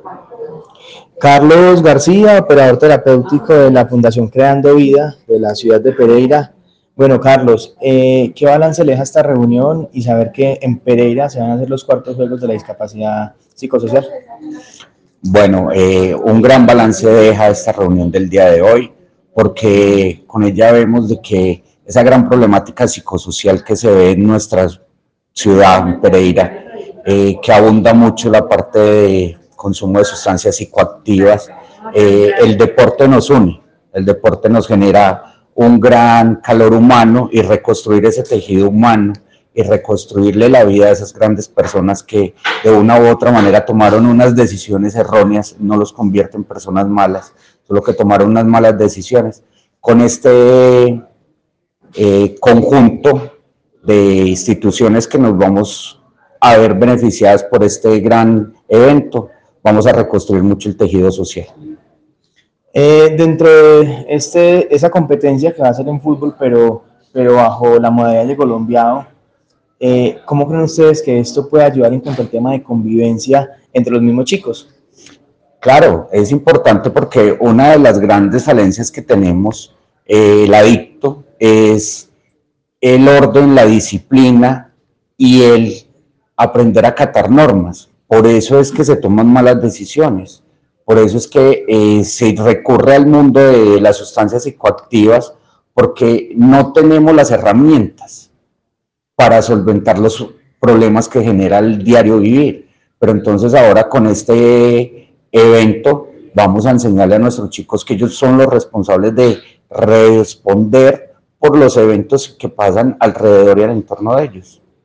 Carlos García, operador terapéutico de la Fundación Creando Vida de la ciudad de Pereira. Bueno, Carlos, ¿qué balance le deja esta reunión y saber que en Pereira se van a hacer los cuartos Juegos de la Discapacidad Psicosocial? Bueno, un gran balance deja esta reunión del día de hoy, porque con ella vemos de que esa gran problemática psicosocial que se ve en nuestra ciudad, en Pereira, que abunda mucho la parte de consumo de sustancias psicoactivas, el deporte nos une, el deporte nos genera un gran calor humano y reconstruir ese tejido humano y reconstruirle la vida a esas grandes personas que de una u otra manera tomaron unas decisiones erróneas, no los convierte en personas malas, solo que tomaron unas malas decisiones. Con este conjunto de instituciones que nos vamos a ver beneficiadas por este gran evento, vamos a reconstruir mucho el tejido social. Dentro de esa competencia que va a ser en fútbol, pero bajo la modalidad de colombiado, ¿cómo creen ustedes que esto puede ayudar en cuanto al tema de convivencia entre los mismos chicos? Claro, es importante porque una de las grandes falencias que tenemos, el adicto, es el orden, la disciplina y el aprender a acatar normas. Por eso es que se toman malas decisiones. Por eso es que se recurre al mundo de las sustancias psicoactivas porque no tenemos las herramientas para solventar los problemas que genera el diario vivir. Pero entonces ahora con este evento vamos a enseñarle a nuestros chicos que ellos son los responsables de responder por los eventos que pasan alrededor y al entorno de ellos.